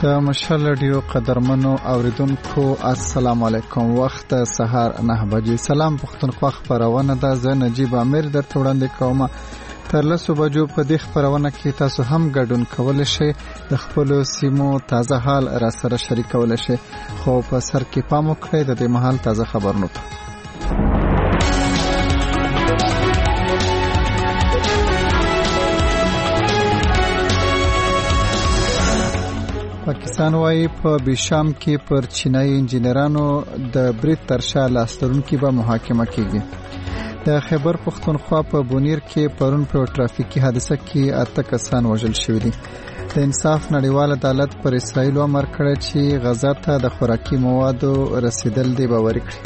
د مشال رادیو قدرمنو اوریدونکو السلام علیکم. وخت سهار 9 بجې. سلام پښتونخوا خبرونه ده. زه نجیب امیر درته وړاندې کوم. تر 10 بجو په دې خبرونه کې تاسو هم ګډون کولای شئ، د خپل سیمو تازه حال را سره شریکولای شئ. خو په سر کې پام وکړئ د دې مهال تازه خبرونه. پاکستان وايي په بیشام کې پر چینایي انجینرانو د برید تر شا لاسترونکي به محاکمه کیږي. د خیبر پښتونخوا په بونیر کې پرون په ټرافیکي حادثه کې 8 کسان وژل شوي دي. د انصاف نړیوال عدالت پر اسرائیل امر کړی چې غزا ته د خوراکي موادو رسیدل دی باور کړي.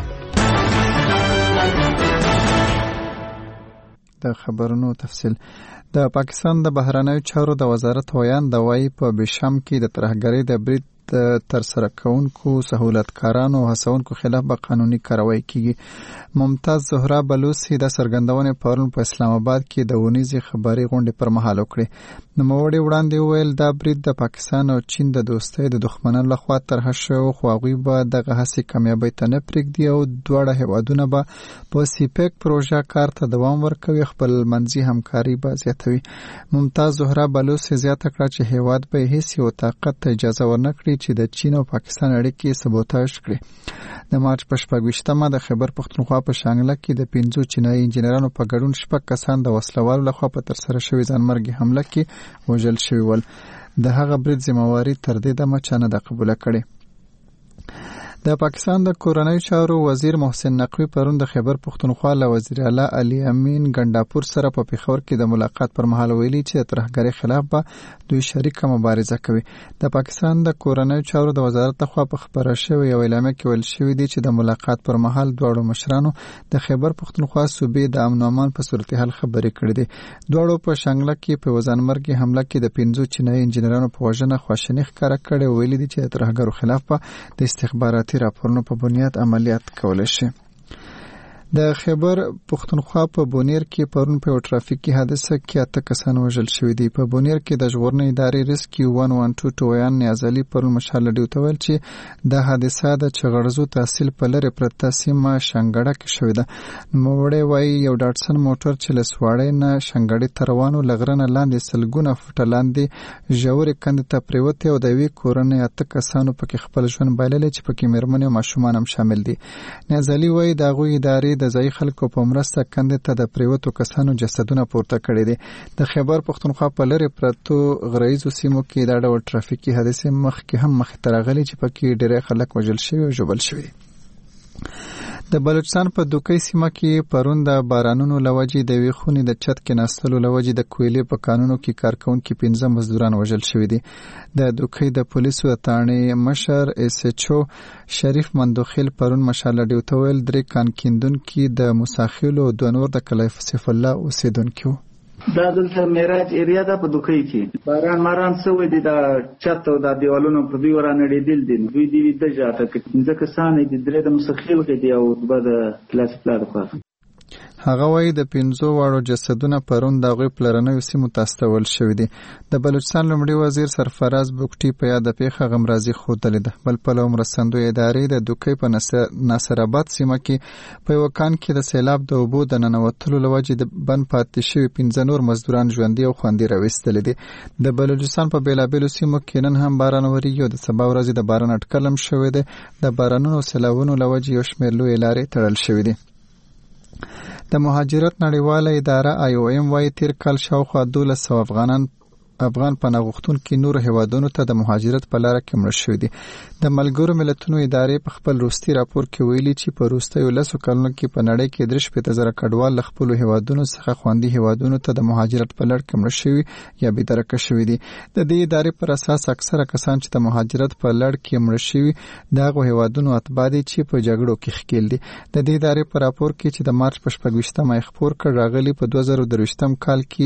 د خبرونو تفصیل. د پاکستان د بهرنیو چارو د وزارت ویان د وايي په بیشام کې د ترهګرۍ د برید تر سره کوونکو سہولتکارانو او هڅونکو خلاف به قانوني کاروایی کیږي. ممتاز زهرا بلوچي د سرګندونې پرون په اسلام آباد کې د ونیزي خبري غونډې پر مهال وکړي. نوموړي وړاندې ویل دا برید د پاکستان او چین د دوستۍ د دښمنانو لخوا طرح شوی، خو هغوی به دغه هڅې کامیابۍ ته نه پرېږدي او دواړه هیوادونه به په سیپیک پروژه کار ته دوام ورکوي، خپل منځي همکاري به زیاتوي. ممتاز زهرا بلوچي زیاته کړه چې هیواد به هیڅ یو طاقت ته اجازه ورنکړي چې د چین او پاکستان اړیکې سبوتاژ کړي. د مارچ په 26مه د خیبر پښتونخوا په شانګله کې د 5 چینایي انجینرانو په ګډون 6 کسان د وسلوالو لخوا په ترسره شوې ځانمرګي حمله کې وژل شوي ول. د هغه برید ذمہواری تر دې دمه چا نه قبول کړي. د پاکستان د کورنیو چارو وزیر محسن نقوی پرون د خیبر پښتونخوا له وزیر اعلی علي امین ګنداپور سره په پیښور کې د ملاقات پر مهال ویلي چې د ترهګرۍ خلاف به دوی شریکه مبارزه کوي. د پاکستان د کورنیو چارو د وزارت لخوا په خبره شوې یو اعلامیه کې ویل شوی دی چې د ملاقات پر مهال دواړو مشرانو د خیبر پښتونخوا صوبې د امن او امان په صورتحال خبرې کړې دي. دواړو په شانګله کې په ځانمرګي حمله کې د 5 چینایي انجینرانو په وژنه خواشیني ښکاره کړې او ویلي دي چې د ترهګرو خلاف په د استخباراتي راپورونو په بنیاد عملیات کولای شي. د خیبر پښتونخوا په بونیر کې پرون په ټرافیکي حادثه کې 8 کسان وژل شوي دي. په بونیر کې د ژغورنې ادارې ریسکیو 112 ټویان نیازلي پرون مشال رادیو ته ویل چې د حادثه د چغړزو تحصیل په لرې پرته سیمه شنګړه کې شوې ده. نوموړی وایي یو ډاټسن موټر چې له سواړۍ نه شنګړې ته روانو لغرنه لاندې سلګونه فوټه لاندې ژورې کندې ته پریوتې او د یوې کورنۍ 8 کسانو پکې خپل ژوند بایللی چې پکې مېرمنې او ماشومان هم شامل دي. نیازلي وایي د هغوی ادارې د ځایي خلکو په مرسته کندې ته د پریوتو کسانو جسدونه پورته کړي دي. د خیبر پښتونخوا په لرې پرتو غرایزو سیمو کې دا ډول ټرافیکي حادثې مخکې ته راغلي چې پکې ډېری خلک وژل شوي او ژوبل شوي دي. د بلوچستان په دوکۍ سیمه کې پرون د بارانونو لوجې د وی خونې د چت کې ناستلو لوجې د کویلې په کانونو کې کارکونکي 15 مزدوران وژل شوي دي. د دوکۍ د پولیسو د تانې مشر اس ایچ او شریف مندوخیل پرون مشال رادیو ته ویل 3 کانکیندونکي د موساخیلو او 2 نور د کلی سیف الله اوسیدونکو. دا دلته میراج ایریا ده په دوکۍ کې باران سوی دی، دا چت او دا دیوالونو په دوی ورانړې دل دي. دوی دی د جاته کې ځکه سانې د درې د مسخیل کې دی او د کلاس پلان په هغه وایي د 5 واړو جسدونه پرون د غوی پلرنیو سیمو ته استول شوي دي. د بلوچستان لومړي وزیر سرفراز بوکټي په یاد پیښه غمرازي ښودلې ده. بل پلو مرستندوی ادارې د دوکۍ په ناصر آباد سیمه کې په یو کان کې د سیلاب د اوبو د ننوتلو لوجې د بند پاتې شوي 15 نور مزدوران ژوندي او خوندي راوستل دي. د بلوچستان په بیلابیلو سیمو کې نن هم باران وریږي او د سبا ورځې د باران اټکل هم شوی دی. د بارانونو او سیلابونو لوجې یو شمېر لوی لارې تړل شوي دي. د مهاجرت نړیواله اداره IOM وايي تیر کال شاوخوا 1200 افغان پناه غوښتونکي نور هیوادونو ته د مهاجرت په لار کې مړه شوي دي. د ملګرو ملتونو ادارې په خپل وروستي راپور کې ویلي چې په وروستیو 10 کلونو کې په نړۍ کې 3,000 کډوال له خپلو هیوادونو څخه خوندي هیوادونو ته د مهاجرت په لار کې مړه شوي یا بېدرکه شوي دي. د دې ادارې پر اساس اکثره کسان چې د مهاجرت په لار کې مړه شوي دغه هیوادونو اتباع دي چې په جګړو کې ښکیل دي. د دې ادارې په راپور کې چې د مارچ په 26مه خبر کړ راغلي په 2023 کال کې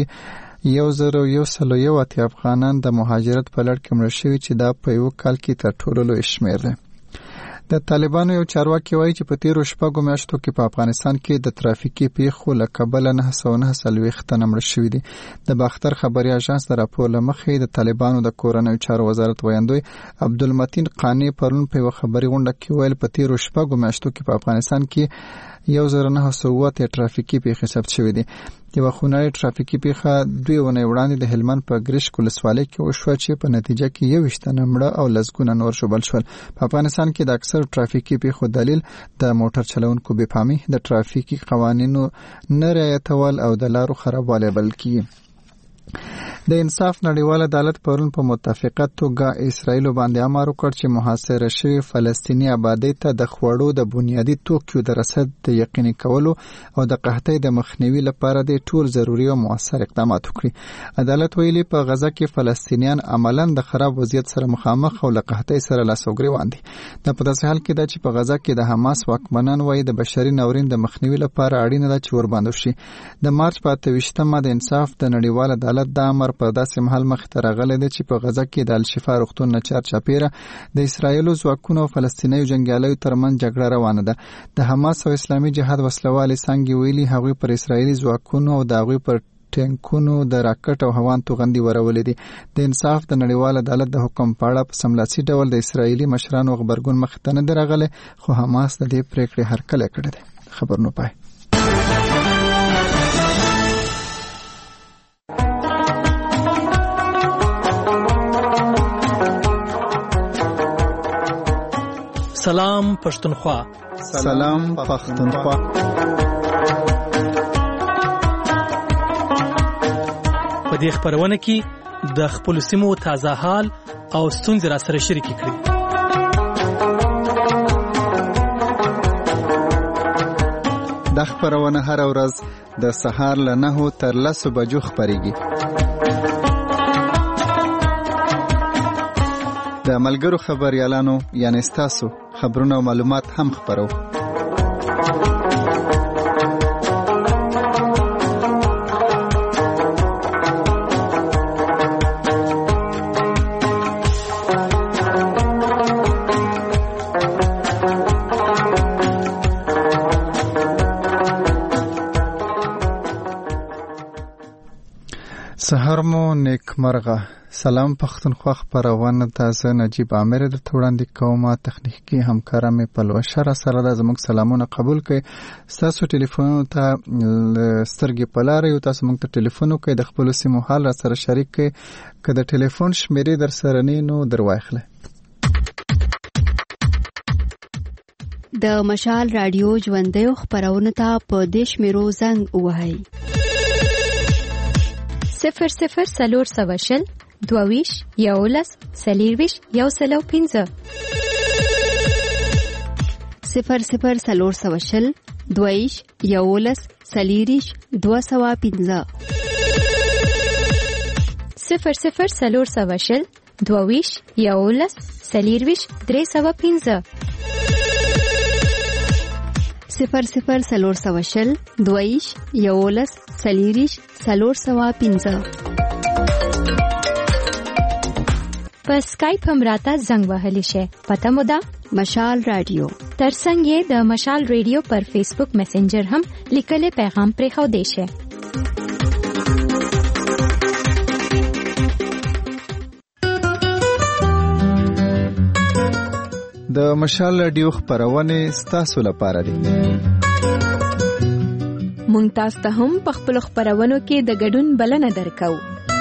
1,101 افغانان د مهاجرت په لړ کې مړه شوي چې دا په یو کال کې تر ټولو لوی شمېر دی. د د طالبانو یو چارواکي وایي چې په تیرو شپږو میاشتو کې په افغانستان کې د ترافیکي پیښو له کبله 949 تنه مړه شوي دي. د باختر خبري اژانس د راپور له مخې د طالبانو د کورنیو چارو وزارت ویاندوی عبدالمتین قانی پرون په یو خبري غونډه کې ویل په تیرو شپږو میاشتو کې په افغانستان کې 1907 ترافیکي پیښې ثبت شوې دي. یو خونړۍ ترافیکي پیښه 2 ونې وړاندې د هلمند په ګریشک ولسوالۍ کې وشوه چې په نتیجه کې 21 تنه مړه او لسګونه نور شوبل شول. په افغانستان کې د اکثر ترافیکي پیښو دلیل د موټر چلوونکو بې پامي، د ترافیکي قوانینو نه رعایتول او د لارو خرابوالی بلل کیږي. د انصاف نړیوال عدالت پرون په متفقه توګه اسرائیل باندې امر وکړ چې محاصره شوی فلسطینی آبادی ته د خوړو د بنیادی توکیو د رسد د یقیني کولو او د قحطۍ د مخنیوي لپاره د ټول ضروري او موثر اقدامات وکړي. عدالت ویلي په غزه کې فلسطینیان عملاً د خراب وضعیت سره مخامخ او له قحطۍ سره لاس او ګریوان دي. د په داسې حال کې ده چې په غزه کې د حماس واکمنان وایي د بشري ناورین د مخنیوي لپاره اړینه ده چې ورباندې شي. د مارچ په 28مه د انصاف د نړیوال عدالت د امر په داسې محل مخ ته راغلی دی چې په غزه کې د الشفا روغتون نه چارچاپیره د اسرایلو ځواکونو او فلسطینیو جنګیالیو ترمنځ جګړه روانه ده. د حماس او اسلامي جهاد وسلوالې څانګې ویلي هغوی پر اسرایلي ځواکونو او د هغوی پر ټینکونو د راکټ او هوان توغندي ورولې دي. د انصاف د نړیوال عدالت د حکم په اړه په سملاسي ډول د اسرایلي مشرانو غبرګون مخ ته نه دی راغلی، خو حماس د دې پریکړې هرکلی کړی دی. خبر نو پای. سلام پښتونخوا. سلام پښتونخوا. په دې خبرونه کې د خپل سیمو تازه حال او ستونزې را سره شریک کړئ. د خبرونه هر ورځ د سهار له 9 تر 10 بجو خبريږي. د ملګرو خبريالانو یعنی ستاسو خبرونه او معلومات هم خبرو. سهار مو نیکمرغه. سلام پښتونخوا خبرونه تاسو نجیب عامر د وړاندې کومه تخنیکی همکارا مې پلوشه را سره د زموږ سلامونه قبول کړئ. تاسو ټلیفون ته سترګې پلاره یو تاسو موږ ته ټلیفون وکړئ د خپل سیمو حال را سره شریک کړئ. که د ټلیفون شمیرې در سره نه نو درواخله. د مشال رادیو ژوندۍ خبرونه ته په دیش میرو زنګ وهاي 00 سلور سواشل دوویش یولس سلیرویش یوسلو 15 00 سلور سواشل دوویش یولس سلیریش 215 00 سلور سواشل دوویش یولس سلیرویش 315 00 سلور سواشل دوویش یولس سلیریش 315 په سکایپ هم راته زنګ وهلی شي. پته مو ده مشال رادیو. ترڅنګ یې د مشال رادیو پر فیسبوک میسنجر هم لیکلي پیغام پرې خو دی شي. د مشال رادیو خبرونه ستاسو لپاره دي. مونږ تاسو ته هم په خپل خبرونو کې د ګډون بلنه درکو.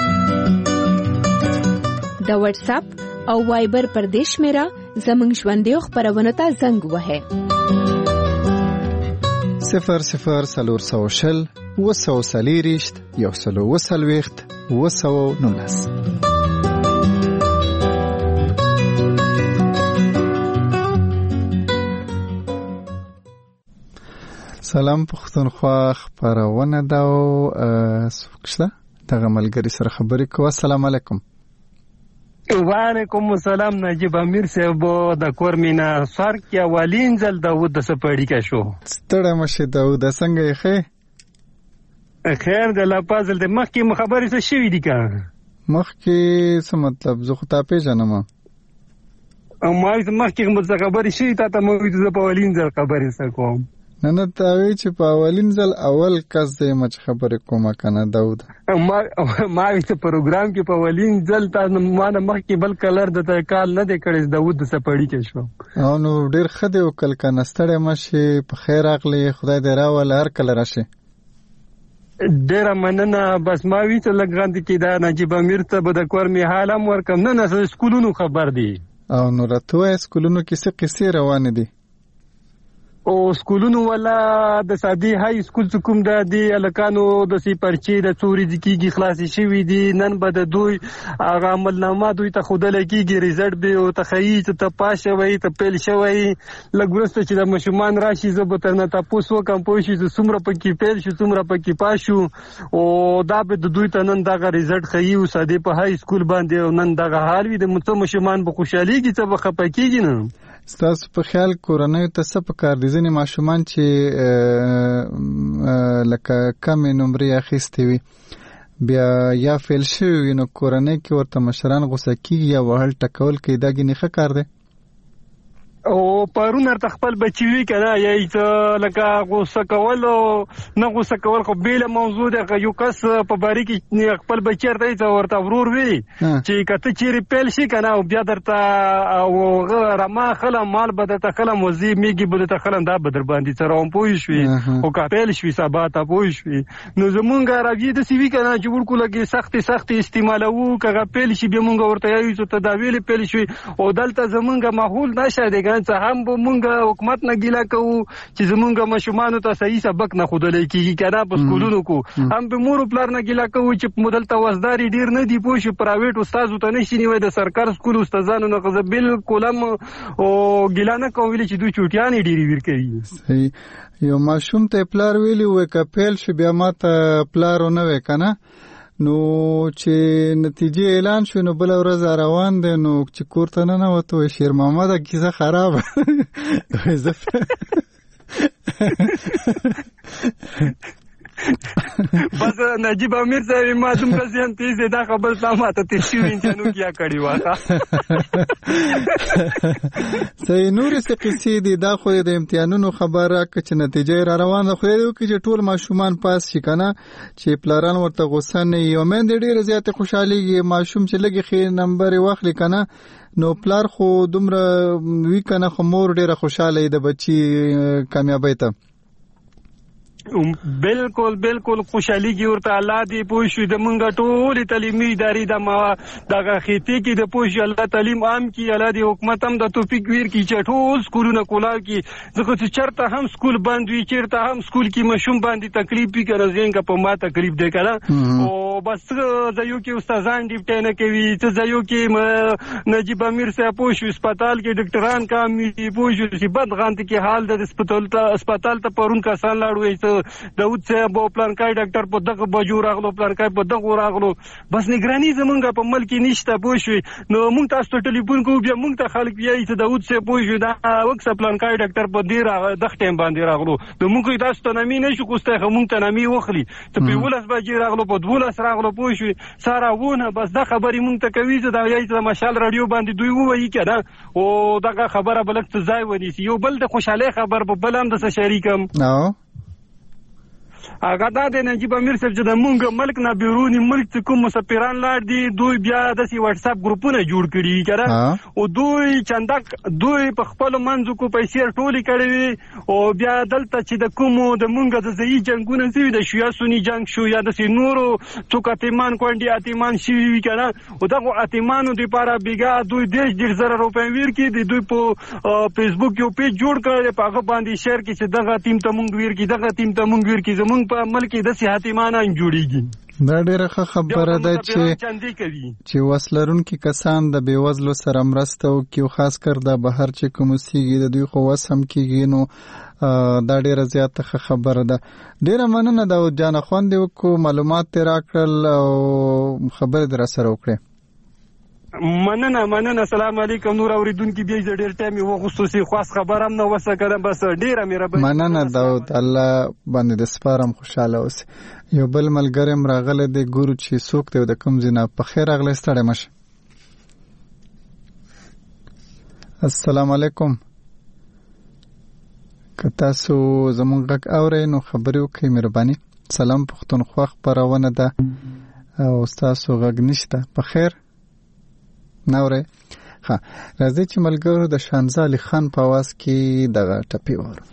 د واتس اپ او وایبر پر دیش میرا زمنګ ژوندۍ خبرونه ته زنګ وهه 00 سلور سوشل وسو سلیریشت یوسلو وسلويخت وسو نونس. سلام پښتونخوا خبرونه دا او سوکشته دغه ملګری سره خبرې کوه. السلام علیکم. وعلیکم السلام نجیب امیر صاحب د کورمینا سر کې اولین ځل داود د سپړی کا شو. ستړی مشه داود څنګه یې ښه؟ خیر د لاپازل د مخکې خبرې څه شوې دي کا؟ مخکې څه مطلب زه خو تا پیژنم. ما مخکې مو څه خبرې شوي تا ته مو زه په اولین ځل خبرې سره کوم. نه تا وی چې په اولین ځل اول کس دی ما چې خبرې کومه کنه داود ما چې پروګرام کې په اولین ځل تا ما نه مخکې بل کلر د کال نه دی کړی داود د سپړی کې شو او نو ډیر ښه دی وکړ کنه ستړی مشي په خیر راغلی خدای دې راول هر کله راشي. ډیره مننه. بس ما وی چې لګاندې کې دا نجیب امیر ته به د کور می حال هم ورکم نه سکولونو خبر دی او نو راته سکولونو کې څه قصې روانې دي او سکولونو ولا د سادي های سکول کوم د دې الکانو د سی پرچی د چوري د کیږي خلاصي شوی دي نن به د دوی هغه عملنامه دوی ته خودل کیږي ریزلټ به او تخییت ته پاشه وي ته پیل شوی لګورسته چې د مشمان راشي زبته نه تاسو کوم پوښي چې څومره پکې پیل شو څومره پکې پاشو او دا به د دوی ته نن دغه ریزلټ خي او سادي په های سکول باندې نن دغه حال وي د مشمان به خوشاليږي ته به خپکیږي نه. ستاسو په خیال کورنۍ ته څه پکار دي ځینې ماشومان چې لکه کمې نمرې اخیستې وي بیا یا فیل شوي وي نو کورنۍ کې ورته مشران غوسه کېږي یا وهل ټکول کوي دا ګینې ښه کار دی او پرون ارته خپل بچی وی کنه یا لکه غوسه کول او نه غوسه کول خو بیل موضوع ده یو کس په باری کې خپل بچی ارته ورته ورور وی چې کته چیرې پیل شي کنه او بیا درته او رما خلم مال بده ته خلم وزي میږي بده ته خلم دا بدر باندې سره هم پوي شوي او کا پیل شوي سبا ته پوي شوي نو زمونږ راوی د سی وی کنه چې ورکو لګي سخت استعمالو کغه پیل شي به مونږ ورته یو څه تداویل پیل شوي او دلته زمونږ ماحول نشه دی څه هم به مونږ حکومت نه ګیله کوو چې زمونږ ماشومانو ته صحیح سبق نه ښودلی کېږي که نه په سکولونو کو هم به مور و پلار نه ګیله کوو چې دلته وزداري ډېر نه دي پوه شي پرایویټ استازو ته نه شي نیوی د سرکار سکول استادانو نه زه بالکل هم ګیله نه کوم ویلې چې دوی چوټیانې ډېرې ویر کوي. صحیح یو ماشوم ته پلار ویلي وی که پیل شو بیا ما ته پلار ونه وی که نه نو چې نتیجې اعلان شو نو بل ورځ روان دی نو چې کور ته ننوتو شیر محمد کیسه خراب بس نجیب امیر صاحب ما دومره ځان تیز دی دا خبر تا ماته تیر شوي انجانو کیا کړي واخه صحیح نورې څه قصې دي دا خو د امتحانونو خبره که چې نتیجه را روانه خو یې وکړي چې ټول ماشومان پاس شي که نه چې پلاران ورته غوسه نه وي او میندې ډېرې زیاتې خوشحالېږي ماشوم چې لږې ښې نمبر یې واخلي که نه نو پلار خو دومره وي که نه خو مور ډېره خوشحاله وي د بچي کامیابۍ ته بالکل بالکل خوشحاليږي ورته الله دې پوه شو د مونږ ټولې تعلیمي ادارې دغه خطې کې د پوه شو الله تعلیم عام کړي الله دې حکومت هم د توفیق ویر کړي چې ټول سکولونه کولاو کړي ځکه چې چېرته هم سکول بند وي چېرته هم سکول کې ماشوم باندې تکلیف وي که نه زینګه په ما تکلیف دی که نه او بس ځایو کې استادان ډیوټۍ نه کوي څه ځایو کې نجیب امیر صاحب پوه شو هسپتال کې ډاکټران کام وي پوه شو چې بدغانت کې حال د هسپتال ته پرون کسان لاړ داود صاحب او پلانکای ډاکټر په دغه بجو راغلو پلانکای په دغه راغلو بس نگرانی زمونږ په ملک نشته پوه شو نو مونږ تاسو ته ټلیفون کوو بیا مونږ ته خلک وایي چې داود صاحب پوه شو دا وکړه پلانکای ډاکټر په دې دغه ټایم باندې راغلو نو مونږ تاسو ته نامې نه شو کوسته مونږ ته نامې وخلی ته په 12 بجې راغلو په 12 راغلو پوه شو سارا ونه بس دا خبرې مونږ ته کوي چې دا یی چې مشال رادیو باندې دوی وایي کړه او دغه خبره بلک ته ځای ونیسي یو بل د خوشاله خبر په بل هم د شریکم هغه دا د نجیب امیر صاحب چې د مونږ ملک نه بیرونی ملک چې کوم مسافران لاړ دي دوی بیا د واتس اپ ګروپونه جوړ کړي کړه او دوی چندک دوی په خپل منځو کو پیسې ټولې کړي او بیا دلته چې د کوم د مونږ د ځای جنگونه شوي د شیا سونی جنگ شو یا د نورو څوک اتمان کوندي اتمان شوي کړه او دغه اتمانو د لپاره بیګا دوی 10,000 روپۍ ویر کړي دوی په فیسبوک یو پیج جوړ کړي په هغه باندې شیر کې چې دغه ټیم ته مونږ ویر کړي دغه ټیم ته مونږ ویر کړي زمونږ په ملک د سیاحتیمانه جوړیږي دا ډیره ښه خبره ده چې وسلرونکي کسان د بیوزلو سره مرسته وکړي او خاص کر د بهر چې کوم اوسېږي د دوی خو وس هم کېږي نو دا ډیره زیاته ښه خبره ده. ډیره مننه داود جانه خوند وکړو معلومات دې راکړل او خبرې دې راسره وکړې. مننه السلام علیکم نور اوریدونکو بیا ډیر ټایم یو خصوصي خاص خبر هم نو وسه کړم بس ډیره مهرباني مننه داود الله باندې د سپارم خوشاله اوسه. یو بل ملګری راغله د ګورو چې څوک دی د کوم ځای نه په خیر راغلی ستړی مشه. السلام علیکم. که تاسو زمونږ غږ اورئ نو خبرې وکړئ مهرباني. سلام پښتونخوا خپرونه ده او تاسو غږ نشته. په خیر نه اورئ؟ ها راځئ چې ملګرو د شانزه علي خان په आवाज کې دغه ټپي وورو.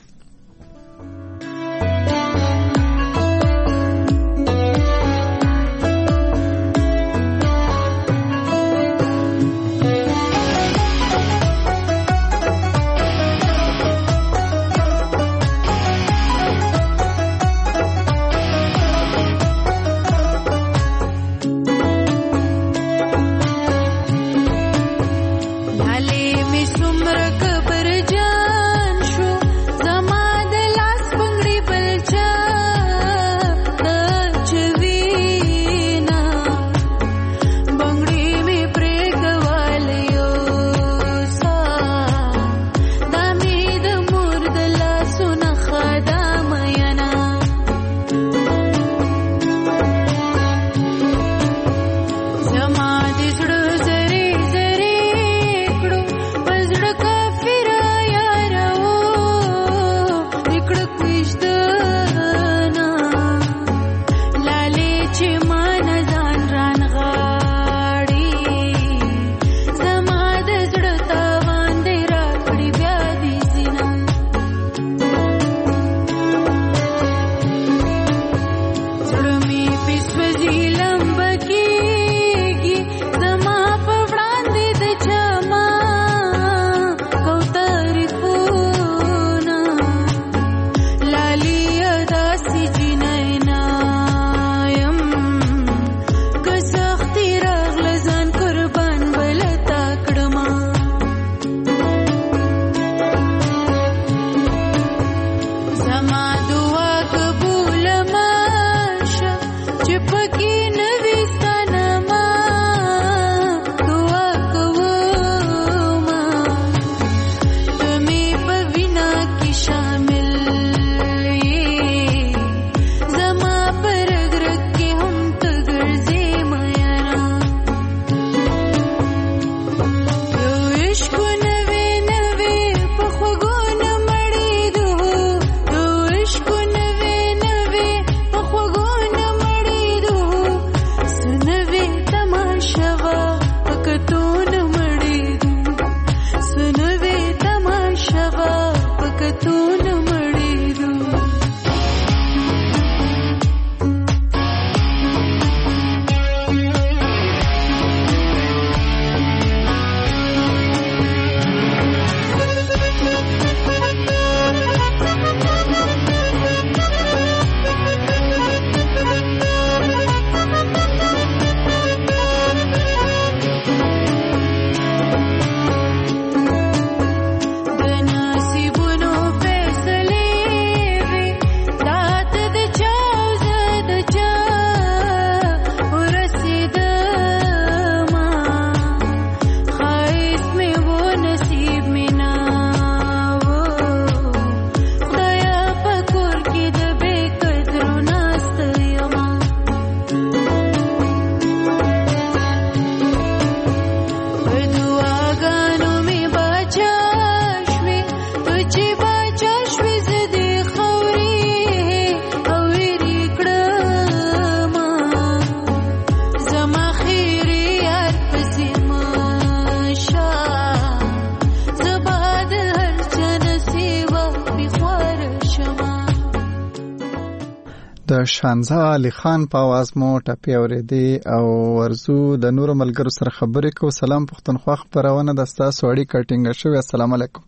د شانزه علي خان په आवाज مو ټپي اورېدي او ورزو د نور ملګرو سره خبرې کو. سلام پښتونخوا خبرونه د تاسو اړیکه ټینګه شوې. السلام علیکم.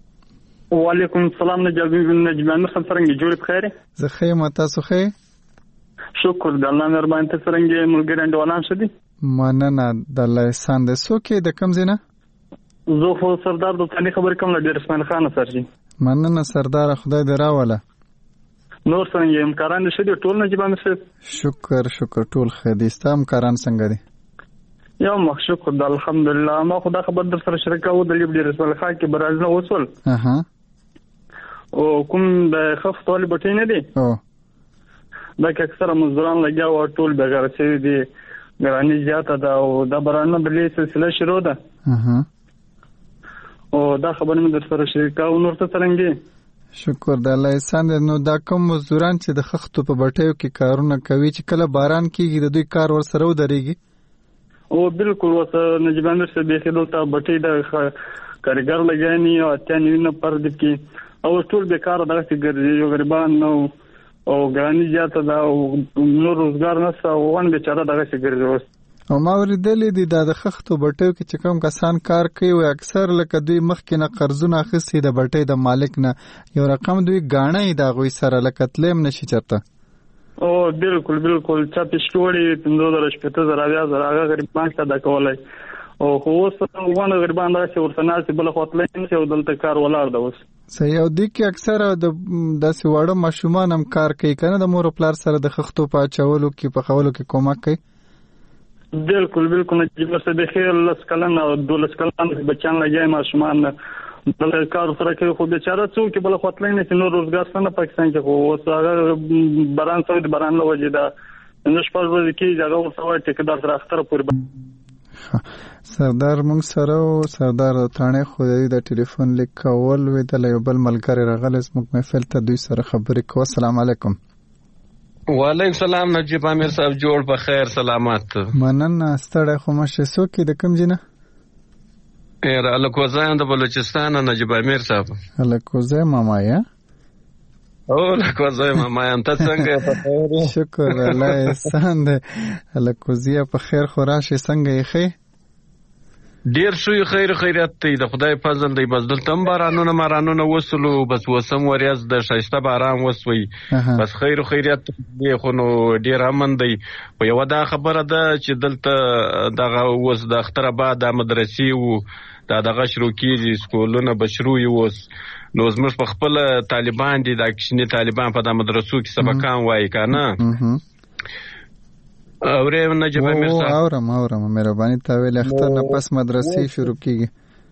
وعلیکم السلام. نجمه څنګه جوړ بخیر؟ زه ښه یم، تاسو ښه؟ شکر د الله مهرباني. ته څنګه ملګری انډولان شدي؟ مننه د الله احسان ده. څوک د کوم ځای نه؟ زه خو سردار د ثاني خبر کوم له ډیر اسماعیل خان سره جی. مننه سردار، خدای دې راوله. نور څنګه یم کاران شدي ټول نجیب امیر؟ شکر ټول ښه دي. ستاسو کاران څنګه دي؟ یو مخ شکر د الحمدلله. ما خدا خبر در سره شریکاو د لیب ډیر اسماعیل خان کې براز نه وصول. او کوم د خفت والی بټی نه دي دا کې اکثره مزدوران لګیا او ټول بغیر سي دي. ګرانی زیاته ده او د برانه بلې سلسله شروع ده. او دا خبرې مې در سره شریکه او نور څه څرنګه شکر د الله احسان دی. نو دا کوم مزدوران چې د خښتو په بټیو کې کارونه کوي چې کله باران کیږي د دوی کار ورسره ودرېږي؟ او بالکل ورته نجیب امیر صاحب بیخي دلته بټۍ د کارګر لګیاني او اتیا نیونه پر دې کې او ټول بیکاره دغسې ګرځي یو غریبان نو او ګراني زیاته ده او نور روزګار نشته او ون بیچاره دغسې ګرځي اوس. او ما اورېدلې دي دا د خښتو بټیو کې چې کوم کسان کار کوي او اکثر لکه دوی مخکې نه قرضونه اخیستي د بټۍ د مالک نه یو رقم دوی ګاڼه د هغوی سره لکه تللی هم نشي چېرته. او بالکل چا پیشکې وړي 15,000 هغه غریبان ته ادا کولی او خو اوس ونه غریبان داسې ورته ناستې بله خوا تللی نه شي او دلته کار ولاړ ده اوس. صحیح. او دې کې اکثره د داسې واړه ماشومان هم کار کوي که نه د مور او پلار سره د خښتو په اچولو کې پخولو کې کومک کوي؟ بالکل نجیب صاحب بیخي 10 کلن او 12 کلن بچیان لګیا ماشومان بل کار سره کوي خو بیچاره څوک بل خوا تللی نه شي نور روزګار شته نه پاکستان کې خو اوس هغه باران سوی د باران له وجې ده نو شپږ ورځې کېږي هغه ورته وایي ټیکدار سره اختره پورې. سردار موږ سره و سردار تاڼې خدایي د ټلیفون لیک کول ویدل یو بل ملګری راغلی زموږ محفل ته دوی سره خبرې کوو. السلام علیکم. وعلیکم سلام نجیب امیر صاحب جوړ په خیر سلامت. مننه ستړی خو مشه څوک د کوم ځای نه؟ الکوزای د بلوچستان نجیب امیر صاحب. الکوزای ماما یا؟ او الکوزای ماما یم ته څنګه په خیر؟ شکر الله احسان دی. الکوزیا په خیر خو راشي څنګه یې ښې؟ ډیر شوی خیریت دی د خدای فضل دی. بس دلته هم بارانونه وسلو بس وسم وریاز د شایسته باران وسوي بس خیریت دی خو نو ډیر امن دی. په یو دا خبره ده چې دلته دغه اوس د اختر بعد د مدرسې وو دغه شروع کیږي سکولونه بشرو اوس نو زموږ په خپل طالبان دي د کشنی طالبان په د مدرسو کې سبقان وایي کنه. اورې نجیب امیر صاحب اورم مهرباني تا ویل اختر نه پس مدرسې شروع کیږي.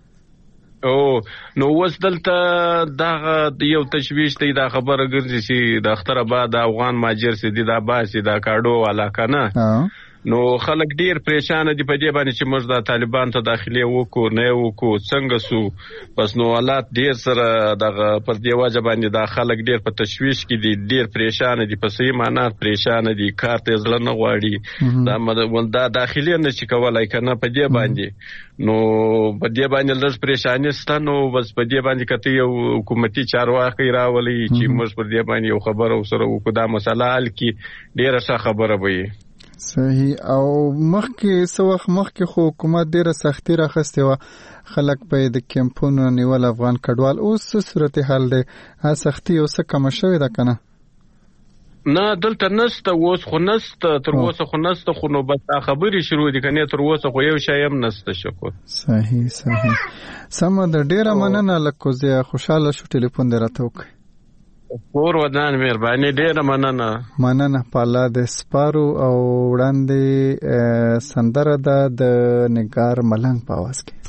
او نو اوس دلته دغه یو تشویش دی دا خبره ګرځي چې د اختر بعد افغان ماجر سي دي دا باسي دا کاډو والا کنه نو خلک ډیر پریشان دي په دې باندې چې موږ د طالبان ته داخلي وکړو نه وکړو څنګه سو بس نو حالات ډیر سره دغه پر دی واجب باندې دا خلک ډیر په تشویش کې دي ډیر پریشان دي په صحیح معنا پریشان دي کار ته ځل نه غواړي دا داخلي نه چې کولای کنه په دې باندې نو په دې باندې لږ پریشانی ستنه نو بس په دې باندې کته یو حکومتي چارواکي راولي چې موږ پر دې باندې یو خبره سره وکړو دا مسله حل کی ډیره ښه خبره وي. صحیح. او مخکې خو حکومت ډیره سختي راخسته و خلک په د کیمپونو نیول افغان کډوال اوس صورتحال دی ها سختي اوس کم شوې ده کنه؟ نه دلته نسته اوس خو نسته تر اوسه خو نسته خو نو بس خبرې شروع دي کنه تر اوسه خو یو شی هم نسته. شکر. صحیح سم د ډیره مننه لکه خوشاله شو ټلیفون دې راته وکړ. پور ودان مهرباني ډیره مننه په الله د سپارو او وړاندې سندره ده د نگار ملنګ په आवाज کې.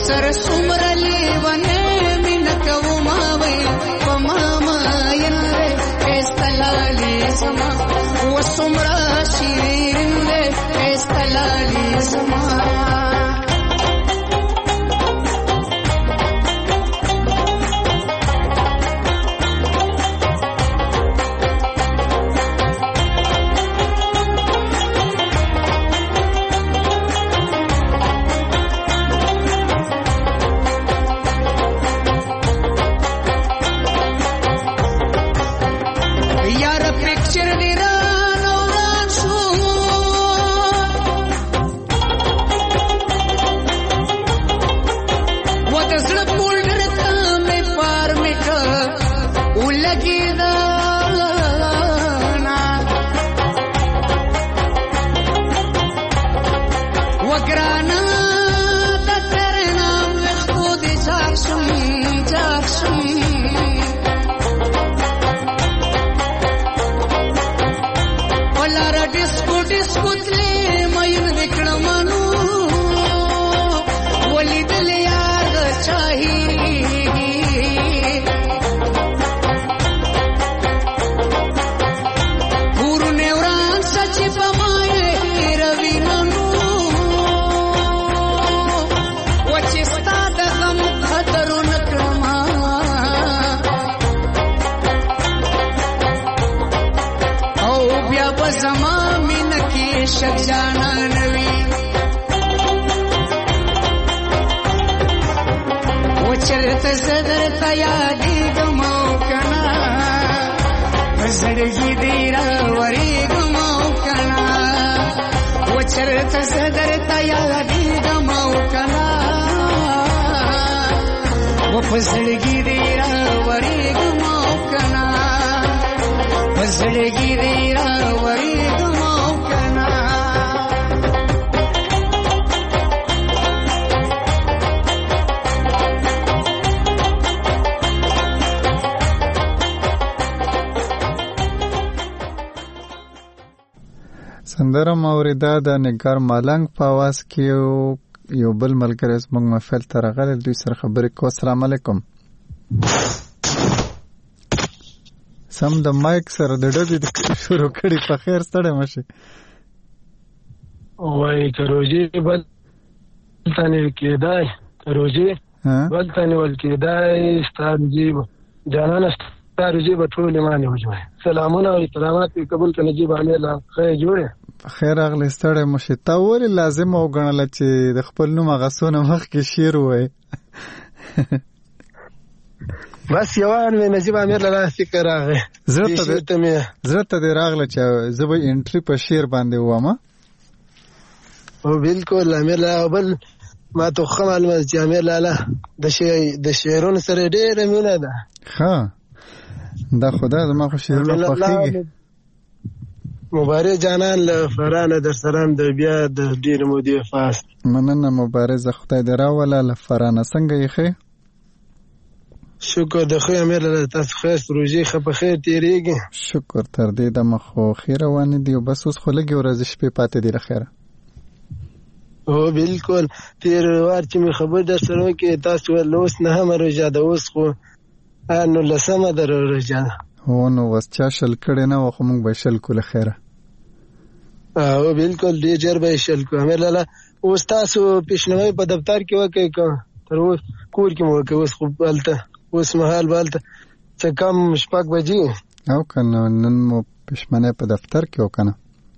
سره څومره لیونی مینه کومه وی په ما مین دی ښایسته لالې زما وڅومره شیرین دی ښایسته لالې زما سندره موریده د نګار مالنګ په आवाज کې یو بل ملګری زموږ محفل ته راغلی دوی سره خبرې کوو. السلام علیکم. سم د مایک سره د ډبې شروع کړي په خیر ستړی مشي وای کروجی بل تانه کېدای کروجی بل تانه ول کېدای ستانجی جانان ستارجی په ټول معنی وجوه سلامونه او احترامات قبول کړي جی باندې لا خیر جوړه خیر اغلی ستړی مشي تا ولې لازم وګڼله چې د خپل نوم غسونه مخکې شعر وای بس یوان مې نجیب امیر له فکر راغی زړه ته دې راغله چې زه به انټري په شعر باندې ووایم او بالکل امیر له بل ما ته خو معلومه چې امیر لاله د شعرونو سره ډېره مینه ده ښه دا خدا زما خو شعرونه خوښېږي مبارک جانان له فرانه در سلام د بیا د ډېر مودې فاست مننه مبارزه خدای دې راوله له فرانه څنګه یې ښه شکر د خو امیر له تاسو خیر روزي خپ خیر تیریږي شکر تر دې د مخو خیر روانې دی بس اوس خو لګي ورځ شپې پاتې دی لخيره او بالکل تیر وار چې می خبر در سره کې تاسو لوس نه هم روزه د اوس خو انو لسمه در روزه هو نو واس چا شل کړي نه خو موږ به شل کوله خیره او بالکل ډیر به شل کو امیر لاله اوس تاسو پښنوي په دفتر کې وکړئ تر اوس کور کې مو کې اوس خو بلته اوس مهال بلته څه کم شپږ بجې او کنه نن مو پښمنه په دفتر کې وکنه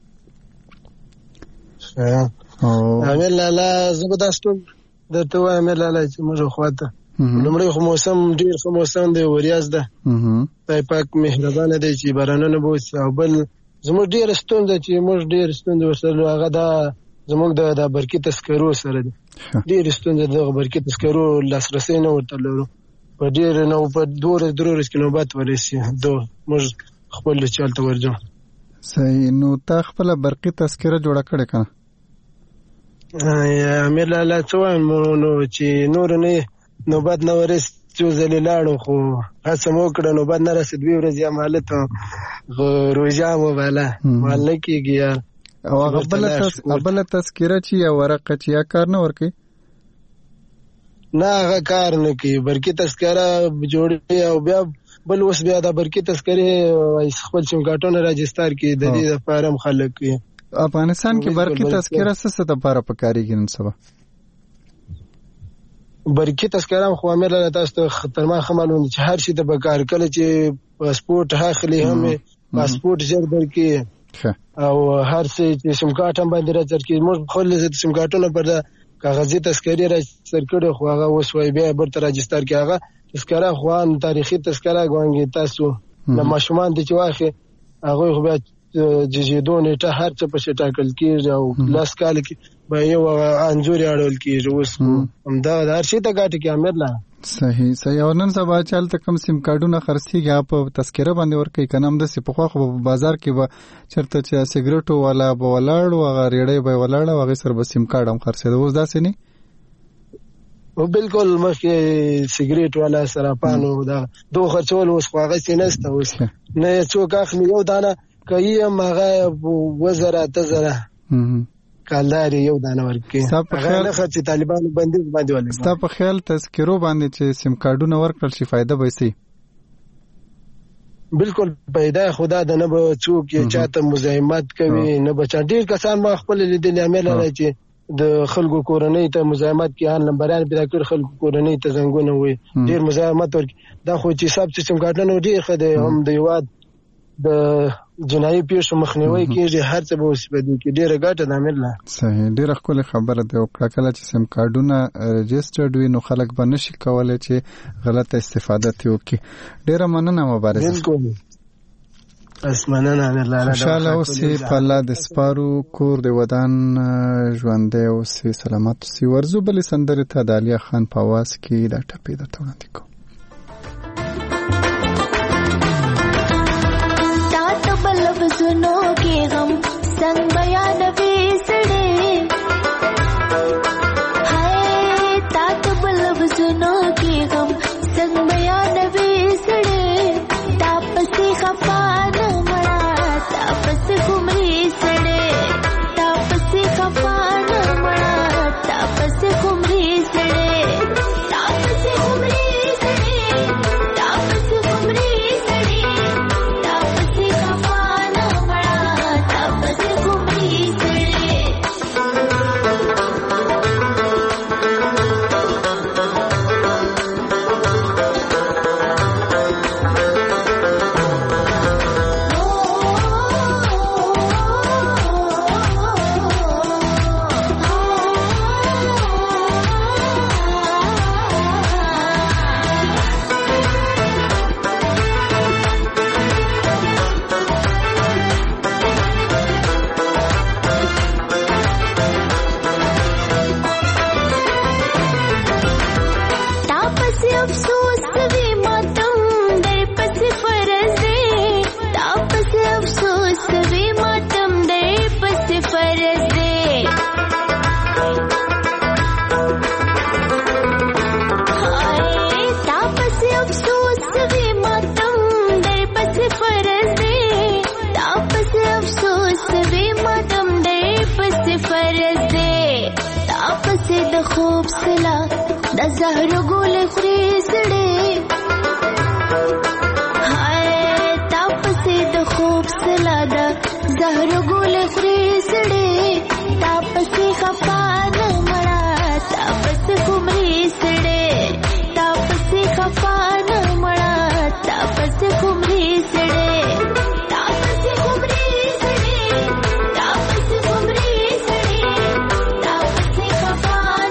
امیر لاله زبردستو درته وایم امیر لاله چې موږ خواته لمړی خو موسم ډیر خو موسم دی وریاض ده خدای پاک مهربانه دی چې بارانونه بوسي او بل زموږ ډیر ستونزه چې موږ ډیر ستونزه ورسره هغه دا زموږ د برقي تذکرو سره دی ډیر ستونزه د برقي تذکرو لاسرسي نه ورته لرو په ډیر نو په دور کې نوبت ورسي موږ خپل چالت ورځو صحیح نو تا خپل برقي تذکره جوړه کړې کنه امیر لاله څو نو چې نور نه نوبت نه ورس چې زلیلاړو خو هڅه مو کړه نوبت نه رسید وی ورځ یا مالته روزه مو بالا مال کېږي او قبل تذکره چې یا ورقه چې یا کار نه ورکي نه هغه کار نه کوي. برقي تذکره جوړي او بیا بل اوس بیا د برقي تذکرې خپل سیم کارتونه راجستر کړي د دې لپاره خلک کوي. افغانستان کې برقي تذکره څه لپاره پکاريږي نن سبا؟ برقي تذکره خو امر له تاسو ته خطرناک معلومه چې هر شي د بکار کله چې پاسپورت اخلي هم پاسپورت زر درکې او هر څه چې سیم کارت هم باندې راځي موږ خپل سیم کارتونه پر کاغذي تذکرې راځي کړو خو هغه اوس وای بیا برته راجستر کې هغه تذکره خوان تاریخي تذکره غوانګي تاسو د ماشومان د چواخه هغه خو بیا جزیدون ته هر څه په شټا کل کېږي او لاس کال کې به یو انځور اړول کېږي اوس همدا هر شي ته ګټه کې امر لا صحیح او نن سبا چالت کم سیم کارتونه خرڅيږي په تذکره باندې ورکې کنم د سی په خو بازار کې به چرته چې سیګریټو والا به ولاړ او غریړې به ولاړ او غي سر به سیم کارت هم خرڅې اوس داسې نه او بالکل مخکې سیګریټ والا سراپانو دا دوه خرڅول اوس خو هغه سینسته اوس نه څوک اخلي یو دانه کوي هغه وزره تزره کالداري یو دانه ورکې هغه نه خرڅي طالبانو باندې ولې ستا په خیال تذکرو باندې چې سیم کارتونه ورکړل شي فائدہ به سي؟ بالکل پیدا خدا د نه به څوک چاته مزاحمت کوي نه بچا ډیر کسان ما خپل لیدل عمل راځي د خلکو کورنۍ ته مزاحمت کې ان لمبران پیدا کړ خلکو کورنۍ ته زنګونه وي ډیر مزاحمت ورکي دا خو چې حساب سیستم کارتونه ډیر خده هم د یواد د جنایي پیښو مخنیوي کېږي هر څه به وسبدي کې ډیره ګټه د عمل لا صحیح ډیره خپل خبره ده او کله چې سیم کارتونه ريجسترډ وي نو خلک به نشي کولای چې غلطه استفاده وکړي. ډیره مننه مبارزه. بالکل اسمنه الله انشاءالله اوسې په الله د سپارو کور د ودان ژوندې اوسې سلامت اوسې ورزو بل سندره ته د علي خان په आवाज کې دا ټپې د تونتي کو सुनो के गम संग बयान बेसड़े हाय तात बलब सुनो के गम संग बयान बेसड़े तापस खफान मड़ा तापस घुमरी सड़े तापस खफान मड़ा तापस घुमरी सड़े तापस घुमरी सड़े तापस घुमरी सड़े तापस खफान तापस घुमरी सड़े خوب سلا د زهر ګل خوري سړې هاي تاسو د خوب سلا د زهر ګل خوري سړې تاسو خفان مړه تاسو کومري سړې تاسو خفان مړه تاسو کومري سړې تاسو کومري سړې تاسو کومري سړې تاسو خفان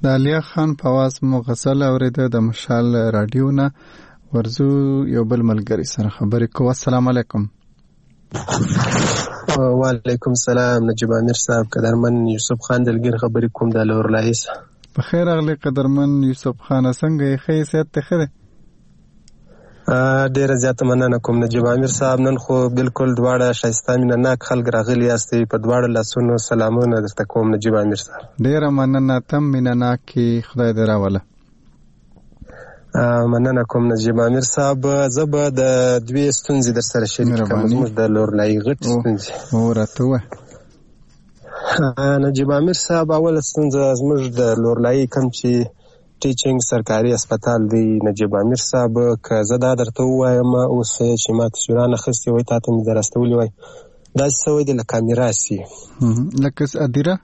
د علیا خان په आवाज مو غزل اوریده د مشال رادیو نه. ورزو یو بل ملګری سره خبرې کوو. السلام علیکم. وعلیکم السلام. نجیب امیر صاحب، قدرمن یوسف خان دلګر خبرې کوم د لور لایس. په خیر اغلی قدرمن یوسف خان، څنګه یې؟ ښه صحت ته ښه دی؟ ډیره زیاته مننه کوم نجیب امیر صاحب. نن خو بالکل دواړه ښایسته مینه ناک خلک راغلي یاستئ، په دواړو لاسونو سلامونه درته کوم نجیب امیر صاحب. ډیره مننه، تم مینه ناکې خدای دې راوله. مننه کوم نجیب امیر صاحب. زه به د دوی ستونزې در سره شریک کوم، زموږ د لورلایي غټې ستونزې. راته ووایه. نجیب امیر صاحب، اوله ستونزه زموږ د لورلایي کوم چې ټیچینګ سرکاري هسپتال دی نجیب امیر صاحب، که زه دا درته ووایم اوس چې ما تصویران اخیستې وای تا ته مې در استولي وای، داسې څه وای دی لکه میراثي، لکه ادیره.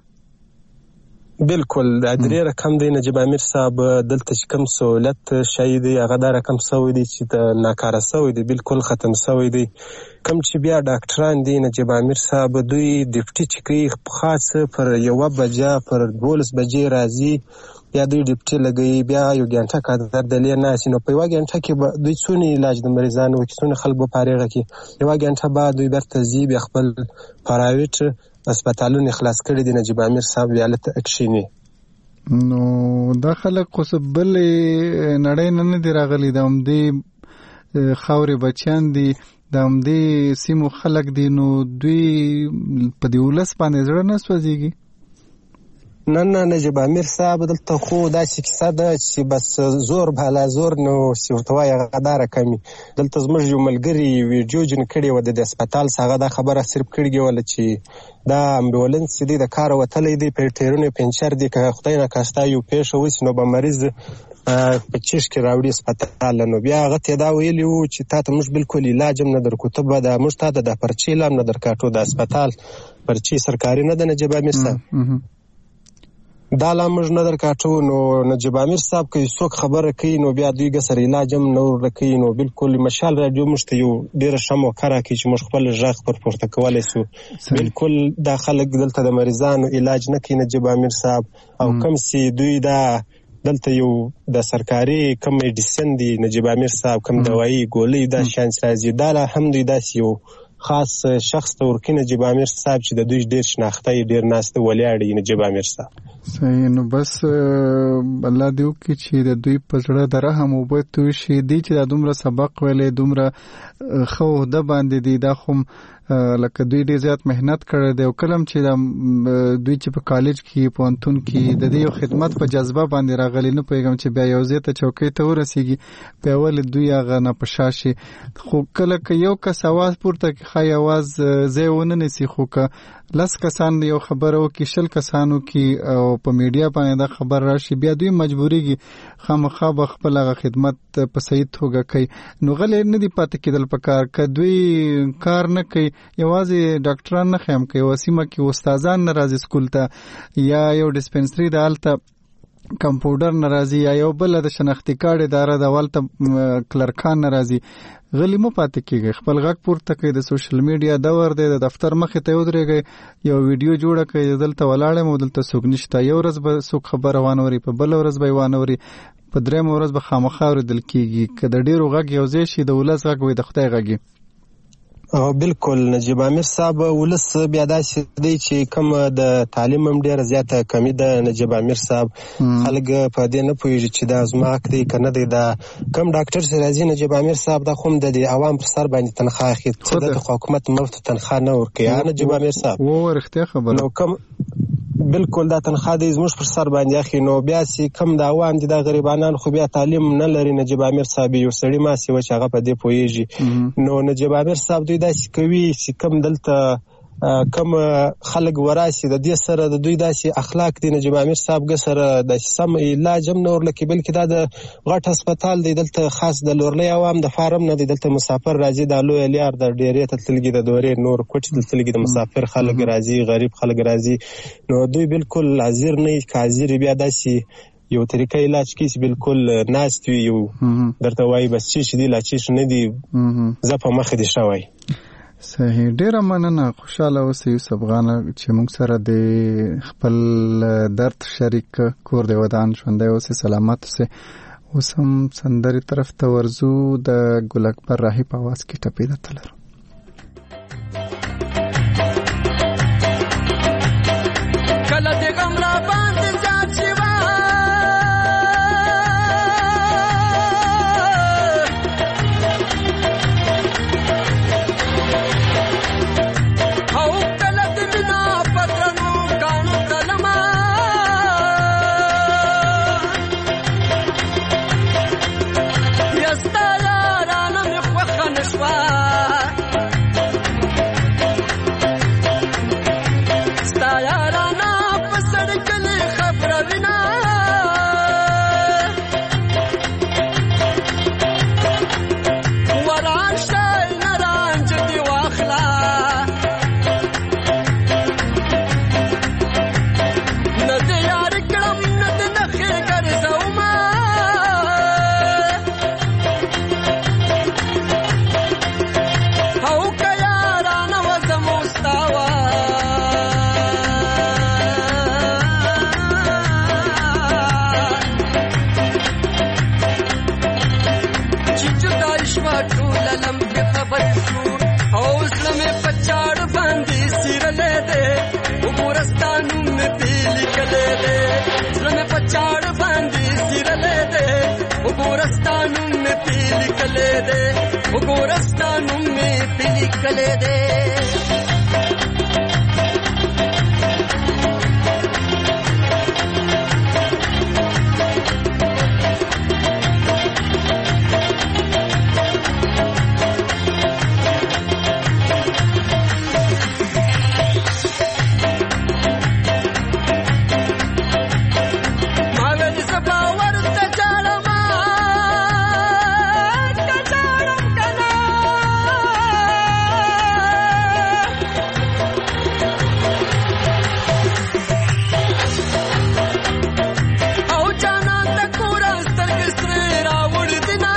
بالکل د ادرې رقم دی نجیب امیر صاحب. دلته چې کوم سهولت شی دی هغه دا رقم سوی دی چې د ناکاره سوی دی، بالکل ختم سوی دی. کوم چې بیا ډاکټران دی نجیب امیر صاحب، دوی ډیپټي چې کوي خاص پر 1 بجه پر 12 بجې راځي، بیا دوی ډیپټي لګوي، بیا یو ګنټه کار دلې ناسي. نو په 1 ګنټه کې دوی څونه علاج د مریضانو وکړي، څونه خلک به فارغه کړي. 1 ګنټه بعد دوی بیرته ځي، بیا خپل پرایویټ هسپتالونه خلاص کړي دي نجیب امیر صاحب، بیا هلته کښېني. نو دا خلک خو څه بلې نړۍ نه دي راغلي، د همدې خاورې بچیان دي، د همدې سیمو خلک دي، نو دوی په دې ولس باندې زړه نه سوځېږي؟ نه نجیب امیر صاحب، دلته خو داسې کیسه ده چې بس زور بالا زور نو چې ورته وایي هغه دا رقمي. دلته زموږ یو ملګري ویډیو جن کړې وه د هسپتال څخه، هغه دا خبره صرف کړې وله چې دا امبولانس چې دی د کاره وتلی دی، ټایرونه پنچر دي، که خدای ناکاسته یو پیښه وشي نو به مریض په چیش کې راوړي هسپتال. نو بیا هغه ته دا ویلي وو چې تا ته موږ بالکل علاج هم نه درکو، ته به موږ تا ته د پرچې لا هم نه درکاټو، د هسپتال پرچې سرکاري نه ده نجیب امیر صاحب، دا لا موږ نه درکاټو. نو نجیب امیر صاحب که څوک خبره کوي نو بیا دوی سره علاج هم نه ورکوي. نو بالکل مشال رادیو موږ ته یو ډېره ښه موقع راکوي چې موږ خپل غږ پر پورته کولی شو. بالکل دا خلک دلته د مریضانو علاج نه کوي نجیب امیر صاحب، او کوم چې دوی دا دلته یو د سرکاري کوم میډیسن دی نجیب امیر صاحب، کوم دوایي ګولۍ دا شانس راځي، دا لا هم دوی داسې یو خاص شخص ته ورکوي نجیب امیر صاحب چې د دوی ډېر شناخته یې، ډېر ناسته ولیاړ یې نجیب امیر صاحب. صحیح. نو بس الله دې وکړي چې د دوی په زړه د رحم اوبه توی شي. دی چې دا دومره سبق ویلی، دومره ښه عهده باندې دی، دا خو لکه دوی ډېر زیات محنت کړی دی، او کله هم چې دوی چې په کالج کې پوهنتون کې د دې یو خدمت په جذبه باندې راغلي، نه پوهېږم چې بیا یو ځای ته چوکۍ ته ورسېږي بیا ولې دوی هغه نه په شا شي. خو کله که یو کس اواز پورته کړي ښایي اواز ځای ونه نیسي، خو که 10 کسان یو خبره وکړي، 20 کسان وکړي او په میډیا باندې دا خبر راشي، بیا دوی مجبورېږي خامخا به خپل هغه خدمت په صحیح توګه کوي. نو غلی نه دي پاتې کېدل پکار. که دوی کار نه کوي، یوازې ډاکټران نه خیم کوي، یوه سیمه کې استادان نه راځي سکول ته، یا یو ډسپنسري د هلته کمپاوډر نه راځي، یا یو بل د شناختي کارت اداره د هلته کلرکان نه راځي. غلی مو پاتې کېږئ، خپل غږ پورته کړئ. د سوشل میډیا دور دی، د دفتر مخې ته ودرېږئ، یو ویډیو جوړه کړئ، دلته ولاړ یم او دلته څوک نشته. یو ورځ به څوک خبره وانوري، په بله ورځ به یې وانوري، په درېیمه ورځ به خامخا اورېدل کېږي. که د ډېرو غږ یو ځای شي، د ولس غږ وي د خدای غږ. بالکل نجیب امیر صاحب، ولس بیا داسې دی چې کوم د تعلیم هم ډېره زیاته کمی ده نجیب امیر صاحب. خلک په دې نه پوهېږي چې دا زما حق دی که نه دی. دا کوم ډاکټر چې راځي نجیب امیر صاحب، دا خو هم د عوام پر سر باندې تنخواه اخلي، څه د حکومت مفت تنخواه نه ورکوي نجیب امیر صاحب. رښتیا خبره. نو کوم بالکل دا تنخواه دی زموږ پر سر باندې اخلي. نو بیا چې کوم د عوام دي، دا غریبانان خو بیا تعلیم نه لري نجیب امیر صاحب. یو سړي ماسې و چې هغه په دې پوهېږي. نو نجیب امیر صاحب دوی داسې کوي چې کوم دلته کوم خلک وراسي، د دې سره د دوی داسې اخلاق دي نجیب امیر صاحب سره داسې سم علاج هم نه ورلکي، بلکې دا د غټ هسپتال دی، دلته خاص د لورلۍ عوام د فارم نه دی، دلته مسافر راځي، د لویه لیار د ډېرې ته تللګي، د دورې نور کوټې ته تللګي، د مسافر خلک راځي، غریب خلک راځي. نو دوی بالکل حاضر نه وي. که حاضر بیا داسې یو طریقه علاج کې چې بالکل ناست وي، یو درته وایي بس چیش دی لا چیش نه دی، زه په مخې دې شوی. صحیح. ډیره مننه. خوشاله اوسئ یوسف غانا چې موږ سره د خپل درد شریک کور دی ودان ژوندی اوسئ سلامت اوسئ. اوس هم سندرې طرف ته ورځو. د ګل اکبر راهي په اواز کې ټپې درته لرو. کله دې غم را باندې زیات شوه او کله دې مینه په درنو کاڼو تلمه بیا ستا یارانه مې خوښه نه شوه ستا یارانه په سړک کې خبره وینا وران شای نه رانج دې واخله نه دې یار کړم نه دې نښې ګرځومه او که یارانه وزم ستا وه چې جدای شوه ټوله لمبې خبر شو او زړه مې په چاړ باندې څیرلی دی وګوره ستا نوم مې پې لیکلی دی زړه مې په چاړ باندې څیرلی دی وګوره ستا نوم مې پې لیکلی دی وګوره ستا نوم مې پې لیکلی دی ما ویل سبا ورته جاړم که جاړم که نه او جانان د کوره سترګې سرې راوړې دي نه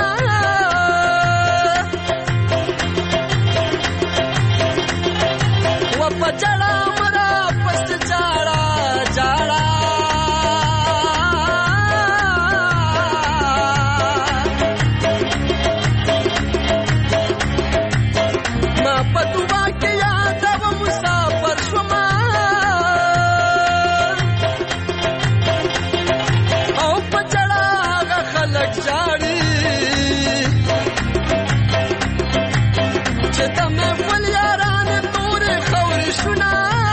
و په جړه مرا پسې جاړه جاړه ما په دوبا کې یادوه مسافر شومه او په جړه هغه خلک ژاړي چې د محفل یارانې تورې خورې شونه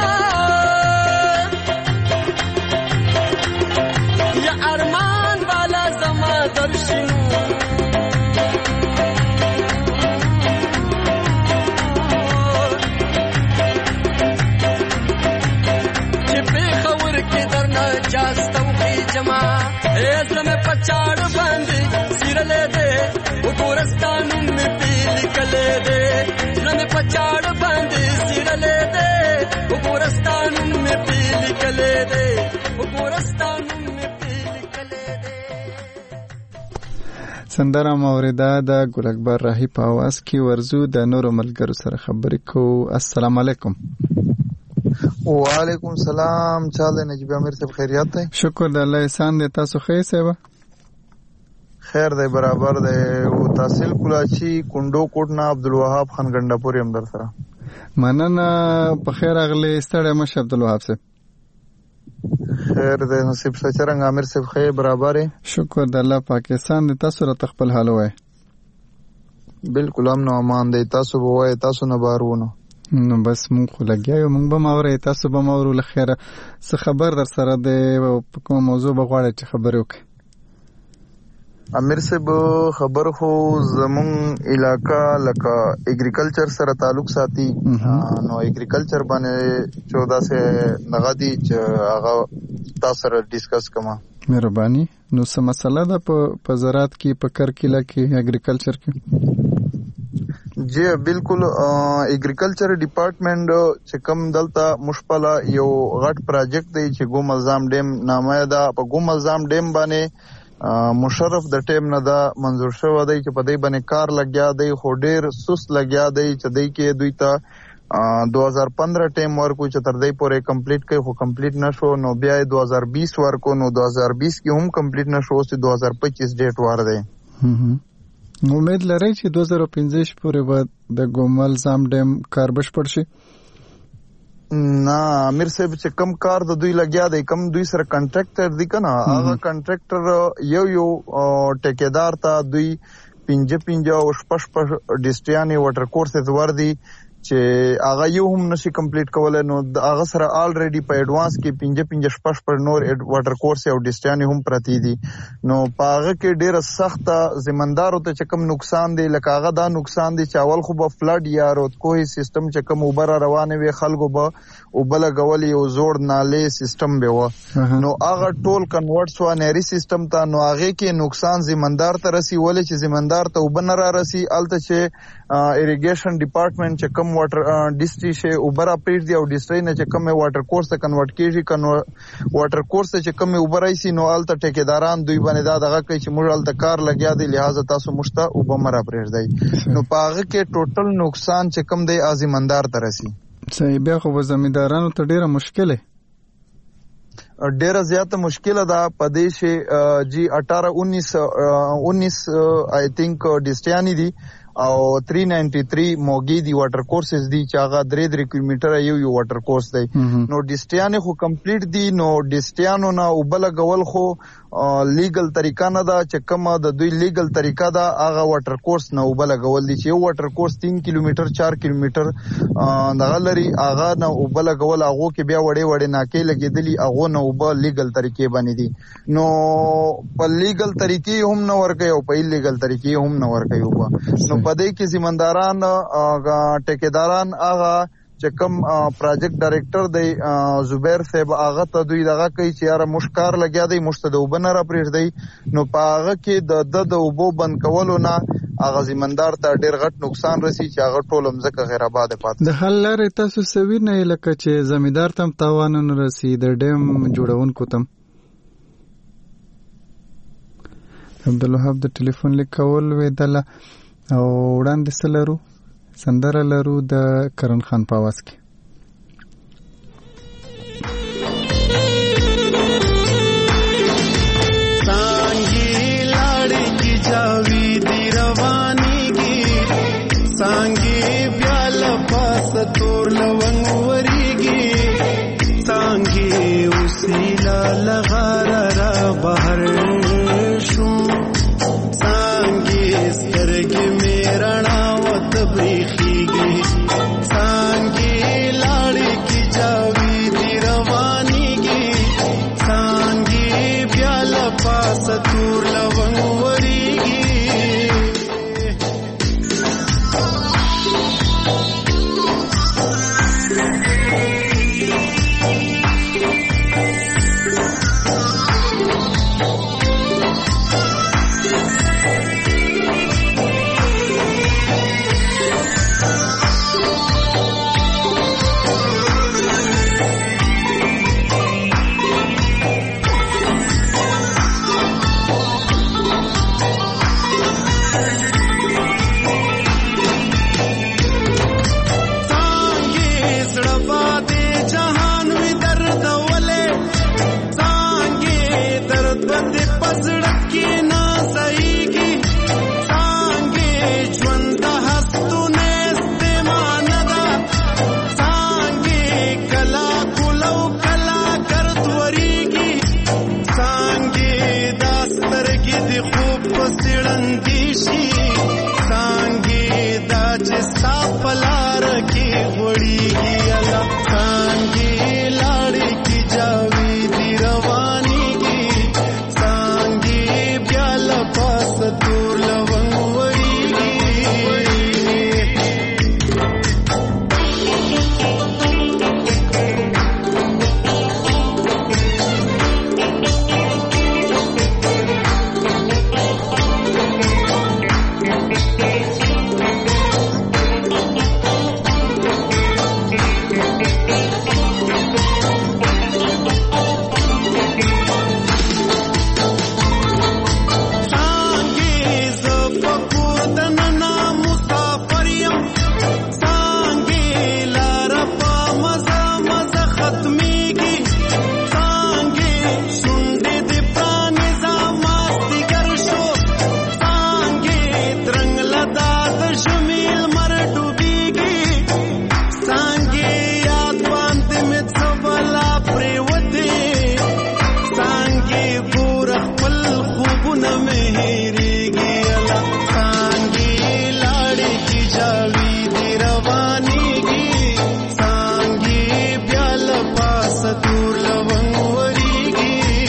یا ارمان والا زما درشنو چې پېښور کې درنه جاسته وخېجمه زړه مې په چاړ باندې څیرلی دی وګوره ستا نوم مې پې لیکلی دی زړه مې په چاړ باندې څیرلی دی وګوره ستا نوم مې پې لیکلی دی وګوره ستا نوم مې پې لیکلی دی. سندره موریده د ګل اکبر راهي په اواز کې ورځو. د نورو ملګرو سره خبرې کوو. السلام علیکم. وعلیکم سلام. چال دی نجیب امیر صاحب خیریت دی؟ شکر د الله احسان دی. تاسو ښه یې صاحبه؟ خیر دی برابر دی. او تحصیل کلاچی کندو کوټ نه عبدالوهاب خان ګنډاپور یم در سره. مننه. په خیر راغلی. ستړی مشه عبدالوهاب صاحب. خیر دی نصیب صاحب څرنګه امیر صاحب ښه برابر یې؟ شکر د الله پاکستان دی. تاسو راته خپل حال ووایئ. بالکل امن او امان دی. تاسو به وایئ تاسو نه بار ونه. نو بس مونږ خو لګیا یو. مونږ به ماورئ تاسو به ماورو. له خیره څه خبر در سره دی په کومه موضوع به غواړئ چې خبرې وکړئ؟ امیر صاحب خبر خو زمون علاقہ لکه اګریکلچر سره تعلق ساتي. نو اګریکلچر باندې 14 سے نغدي چې هغه تاسو سره ډیسکس کوم. مهرباني. نو څه مسله ده په زراعت کې په کرکیله کې اګریکلچر کې؟ جی بالکل. اګریکلچر ډپارټمنټ چې کوم دلته مشپله یو غټ پروجیکټ دی چې ګوم الزام ډیم نامه ده. په ګوم الزام ډیم باندې مشرف د ټیم نه دا منظور شوی دی چې په دې باندې کار لګیا دی، خو ډیر سست لګیا دی چې دوی کې دوی ته 2015 ټیم ورکو چې تر دې پورې کمپلیټ کړي، خو کمپلیټ نشو. نو بیا 2020 ورکو، نو 2020 کې هم کمپلیټ نشو، اوس 2025 ډیټ ور دی. امید لرئ چې 2015 پورې به د ګومل زام ډیم کار بشپړ شي؟ نه امیر صاحب چې کم کار د دوی لګیا دی، کم دوی سره کنټراکټر دی کنه، هغه کنټراکټر یو ټیکیدار ته دوی 5 او 6 ډیسټریانې واټر کورسز ور دي چې هغه یو هم نشي کمپلیټ کولای. نو هغه سره الریډي په ایڈوانس کې 5 نور واټر کورس او ډیسټریانې هم پراتی دي. نو په هغه کې ډیره سخت ځمندارو ته چې کم نقصان دی، لکه هغه دا نقصان دی چې اول خو به فلډ یا رودکوهي سیستم چې کم اوبر روانه وي، خلکو به اوبه لګول، یو زوړ نالې سیستم به و، نو هغه ټول کنورټ شو نهري سیستم ته. نو هغه کې نقصان ځمندار ته رسی، ولې چې ځمندار ته اوبه نه را رسی، الته چې اریګیشن ډپارټمنټ چې کم واټر ډیسټری شه اوبر اپریټ دی او ډیسټری نه چې کم واټر کورس ته کنورټ کیږي، واټر کورس چې کم اوبر ایسي، نو الته ټیکیداران دوی باندې دا دغه کوي چې موږ الته کار لګیا دی، لہذا تاسو مشته اوبه مر اپریټ دی. نو پاغه کې ټوټل نقصان چې کم دی ازمندار ته رسی. صحیح. بیا خو زمیندارانو ته ډیره مشکله ډیره زیاته مشکله ده په دې شي جی 18-19 آی تھنک ډیسټریانی دي او 393 موګي دی واټر کورسز دی چې هغه 3 کیلومتره یو واټر کورس دی. نو ډیسټریان خو کمپلیټ دی، نو ډیسټریانو نه وبله غول خو لیګل طریقه نه ده چې کومه د دوی لیګل طریقه ده، هغه واټر کورس نه وبله غول دي چې یو واټر کورس 3 کیلومتر 4 کیلومتر دغه لري، هغه نه وبله غول، هغه کې بیا وړې ناکې لګیدلی، هغه نه وبله لیګل طریقې باندې دي. نو په لیګل طریقې هم نه ورکوي او په ایلیګل طریقې هم نه ورکوي وبا. نو په دې کې زمینداران ټیکیداران هغه چې کوم پروجیکټ ډایریکټر دی زبیر صاحب، هغه ته دوی دغه کوي چې یاره موږ کار لګیا دی، موږ ته د اوبه نه را پرېږدئ. نو په هغه کې د اوبو بند کولو نه هغه زمیندار ته ډېر غټ نقصان رسي چې هغه ټول مځکه غیر آباده پاتې. د حل لارې تاسو څه وینئ لکه چې زمیندار ته هم تاوان نه رسي، د ډیم جوړونکو ته؟ عبدالوهاب د ټلیفون لیک کول ویدله او وړاندې څه لرو؟ سندره لرو د کرن خان په आवाज کې. سانګي لاړې کی جاوی دی روانيږي، سانګي بیال پاس تور لونګ وریږي، سانګي وسیلا لغار را بهر شو، سانګي سترګې میرنا بریخیږي، سانګي لاړې کی جاوی دی روانيږي، سانګي بیا له پاسه تور لونګ وریږي. हेरेगी अला सांगी लाड़ी की जावी दी रवानीगी सांगी ब्याल पास दूर लवंगवरीगी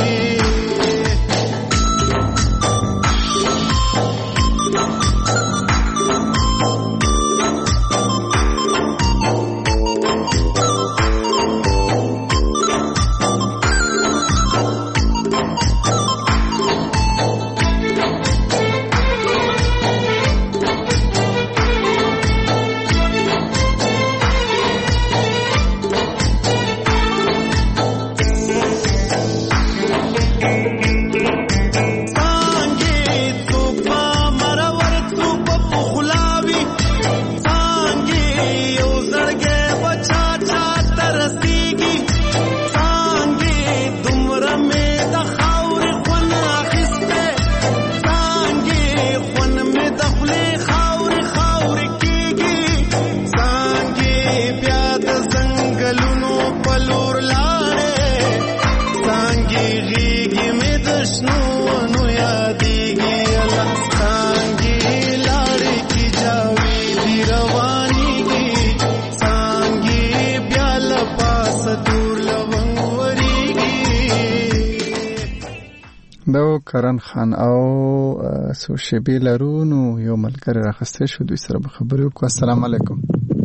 دو کرن خان او سو شبی لرو نو یو ملګری راخسته شو دوی سره به خبرې وکړو. السلام علیکم.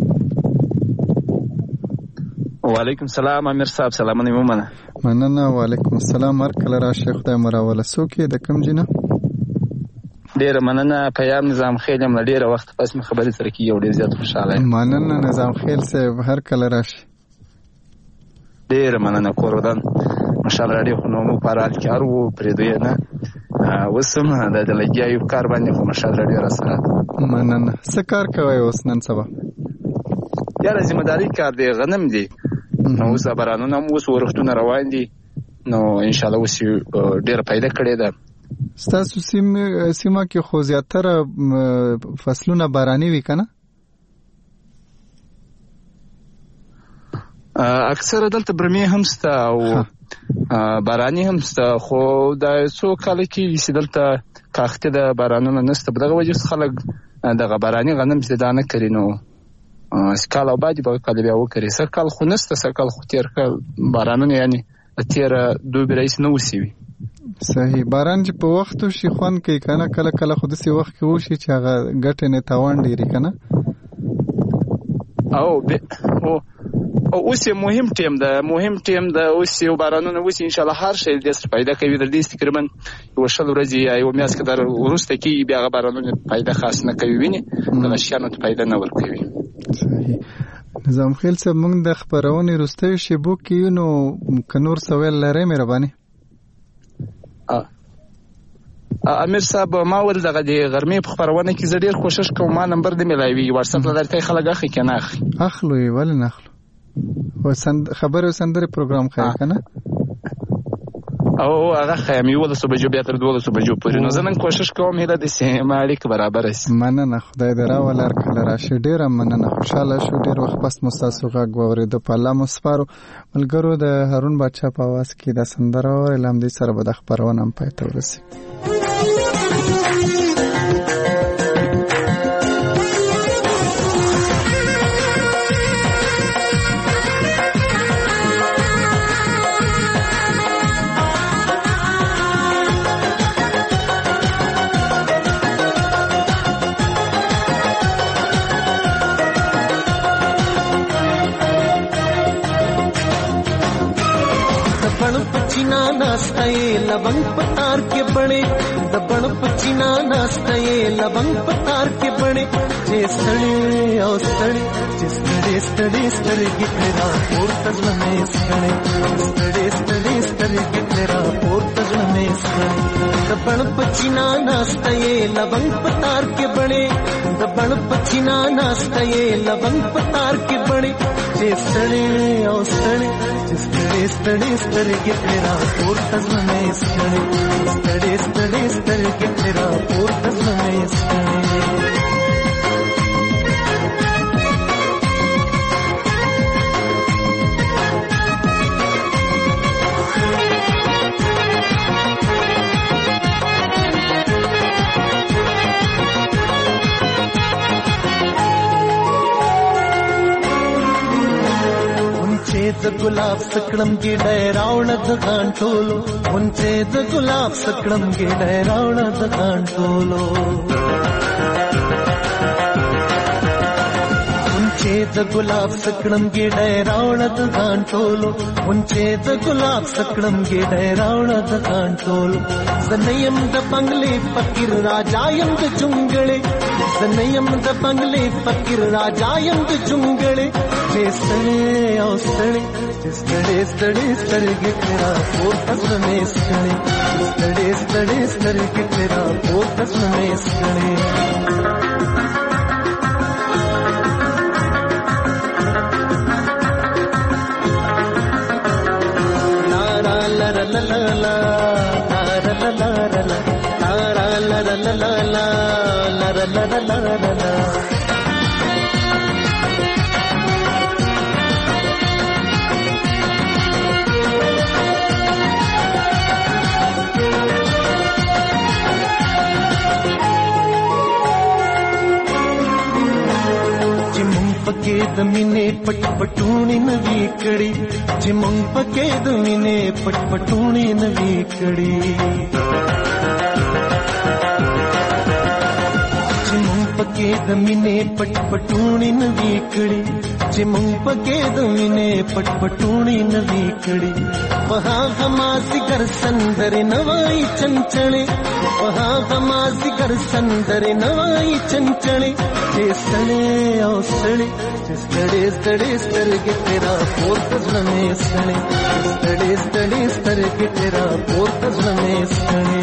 وعلیکم السلام امیر صاحب سلامونه مومنه. مننه. وعلیکم السلام. هر کله راشه خدای مراوله سوکې د کم جنه ډیر مننه. پیام نظام خیل هم ډیر وخت پس مې خبرې سره کی یو ډیر زیات خوشاله یم. مننه نظام خیل صاحب هر کله راشه. ډیر مننه کوردان ماشاءالله راډیو خو نو مو پارال کې ارو پرې دوی نه وسم د لګیایو کار باندې خو ماشاءالله راډیو را سره. مننه. څه کار کوي اوس نن سبا؟ یاره ذمہ داری کار دی غنم دی نو اوس بارانونه اوس ورښتونه روان دي نو ان شاء الله اوس ډیر پیدا کړی ده. ستاسو سیمه کې خو زیاتره فصلونه باراني وي کنه؟ اکثر دلته برمي هم ستا او باراني هم ستا خو د څو کال کې دلته کاخته د بارانونه نسته په دغه وجه خلک دغه باراني غنم زده نه کړي نو سکال او باندې به کله بیا وکړي سکال خو نسته سکال خو تیر کال بارانونه یعنی تیر دوه برایس نو وسوي. صحیح. باران چې په وخت شي خوان کوي کنه کله کله خود سي وخت کې وشي چې هغه ګټه نه تاوان ډیری کنه او اوس مهم ټیم ده اوس یو بارانونه اوس ان شاء الله هر شی د پیدا کوي د دې تقریبا یو شل ورځې یو میاس کې در ورسته کې بیا بارانونه پیدا خاص نه کوي ویني د شانو پیدا نه ور کوي. صحیح. نظام خیل صاحب موږ د خبرونه رسته شبو کې نو کنور سوال لري مهرباني. امیر صاحب ما ول دغه د غرمې په خبرونه کې زه ډیر کوشش کوم ما نمبر دې ملایوي واتس اپ لاره ته خلک اخی کنه اخلو ول نه اخلو و خبره سندره پروګرام خای کنه او هغه خیمه یو د صبح جو بیا تر 12 صبح جو پورې نو زه نن کوشش کوم هله د سیمه اړیک برابر است. مننه خدای دې را ولر کله راشه ډیر مننه خوشاله شو ډیر وخت پس مستاسو غږ واورید په الله مصفارو ملګرو د هارون بچا په आवाज کې د سندره او اعلان دي سره به د خبرونه هم پاتې ورسي. लवंग पतार के बने दबण पचीना नास्ते लवंग पतार के बने जे सड़े ओ सड़े जिस सड़े सड़े सड़े गिटरा और तजन में सड़े सड़े सड़े सड़े गिटरा और तजन में सड़े दबण पचीना नास्ते लवंग पतार के बने दबण पचीना नास्ते लवंग पतार के बने जे सड़े ओ सड़े जिस सड़े सड़े सड़े गिटरा और तजन में सड़े सड़े सड़े सड़े गिटरा और तजन में सड़े. गुलाब सकड़म गिडै रावणद कांटोलो ಮುಂಚೆದ ಗುಲಾಬ್ ಸಕ್ಳಂ ಗಿಡ ರಾವಣದ ಕಾಂಟೋಲೋ ಮುಂಚೆದ ಗುಲಾಬ್ ಸಕ್ಳಂ ಗಿಡ ರಾವಣದ ಕಾಂಟೋಲೋ ಮುಂಚೆದ ಗುಲಾಬ್ ಸಕ್ಳಂ ಗಿಡ ರಾವಣದ ಕಾಂಟೋಲೋ ಸನಯಂದ ಬಂಗ್ಲೆ ಫಕೀರ್ ರಾಜಾಯಂದ ಜುಂಗಳೆ ಸನಯಂದ ಬಂಗ್ಲೆ ಫಕೀರ್ ರಾಜಾಯಂದ ಜುಂಗಳೆ ಚೇಸ್ತಳೆ ಔಸ್ತಳೆ ಸ್ತಡೆ ಸ್ತಡೆ ಸ್ತಡೆಗೆ ತೆರಾ ಪೋತಸ್ में स्तड़े स्तड़े स्तड़े स्तड़े के तेरा पोतस में स्तड़े ला ला ला ला ला ला ला ला ला ला ला ला ला ला ಪಕೇದ ಮಿನೆ ಪಟ್ಪಟೂಣಿ ನವಿ ಕಡಿ ಚಿಮಂಗ್ ಪಕೇದ ಮಿನೆ ಪಟ್ಪಟೂಣಿ ನವಿ ಕಡಿ ಚಿಮಂಗ್ ಪಕೇದ ಮಿನೆ ಪಟ್ಪಟೂಣಿ ನವಿ ಕಡಿ ಚಿಮಂಗ್ ಪಕೇದ ಮಿನೆ ಪಟ್ಪಟೂಣಿ ನವಿ ಕಡಿ ವಹಾ ಹಮಾಸಿ ಕರ್ ಸಂದರಿ ನವಾಯಿ ಚಂಚಳೆ ವಹಾ ಹಮಾಸಿ ಕರ್ ಸಂದರಿ ನವಾಯಿ ಚಂಚಳೆ ಸ್ತಡೆ ಔಸ್ತಡೆ ಸ್ತಡೆ ಸ್ತಡೆ ಸ್ತಡೆಗೆ ತೆರಾ ಪೋತಸ್ में स्तड़े स्तड़े स्तड़े स्तडेಗೆ ತೆರಾ ಪೋತಸ್ में स्तड़े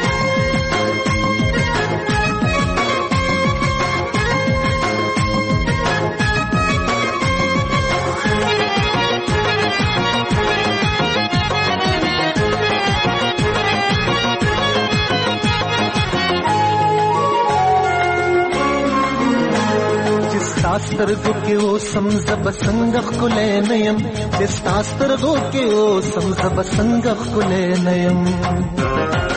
स्तर्गो के ओ समझब संगख कुले नयम स्तर्गो के ओ समझब संगख कुले नयम